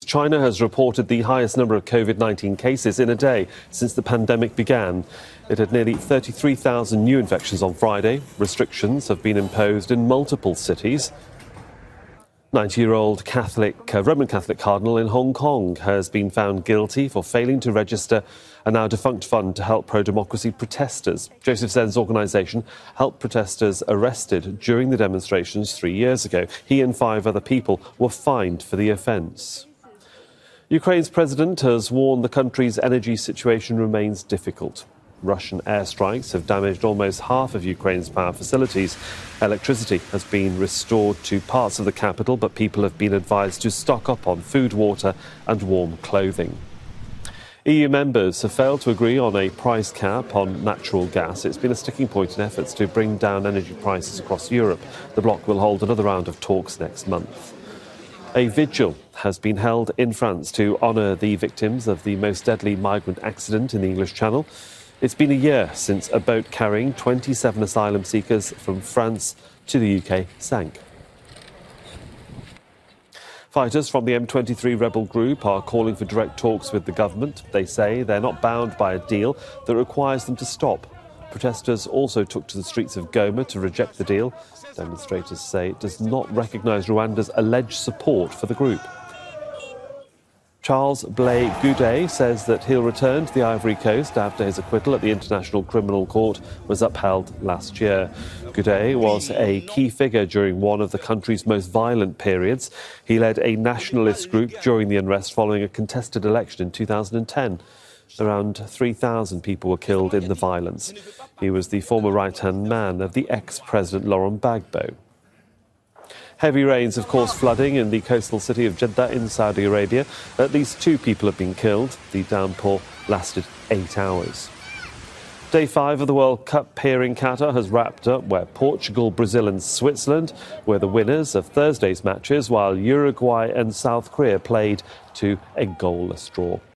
China has reported the highest number of COVID-19 cases in a day since the pandemic began. It had nearly 33,000 new infections on Friday. Restrictions have been imposed in multiple cities. 90-year-old Roman Catholic cardinal in Hong Kong has been found guilty for failing to register a now defunct fund to help pro-democracy protesters. Joseph Zen's organisation helped protesters arrested during the demonstrations 3 years ago. He and 5 other people were fined for the offence. Ukraine's president has warned the country's energy situation remains difficult. Russian airstrikes have damaged almost half of Ukraine's power facilities. Electricity has been restored to parts of the capital, but people have been advised to stock up on food, water and warm clothing. EU members have failed to agree on a price cap on natural gas. It's been a sticking point in efforts to bring down energy prices across Europe. The bloc will hold another round of talks next month. A vigil has been held in France to honour the victims of the most deadly migrant accident in the English Channel. It's been a year since a boat carrying 27 asylum seekers from France to the UK sank. Fighters from the M23 rebel group are calling for direct talks with the government. They say they're not bound by a deal that requires them to stop. Protesters also took to the streets of Goma to reject the deal. Demonstrators say it does not recognise Rwanda's alleged support for the group. Charles Blé Goudet says that he'll return to the Ivory Coast after his acquittal at the International Criminal Court was upheld last year. Goudet was a key figure during one of the country's most violent periods. He led a nationalist group during the unrest following a contested election in 2010. Around 3,000 people were killed in the violence. He was the former right-hand man of the ex-president Laurent Gbagbo. Heavy rains have caused flooding in the coastal city of Jeddah in Saudi Arabia. At least 2 people have been killed. The downpour lasted 8 hours. Day 5 of the World Cup here in Qatar has wrapped up, where Portugal, Brazil and Switzerland were the winners of Thursday's matches, while Uruguay and South Korea played to a goalless draw.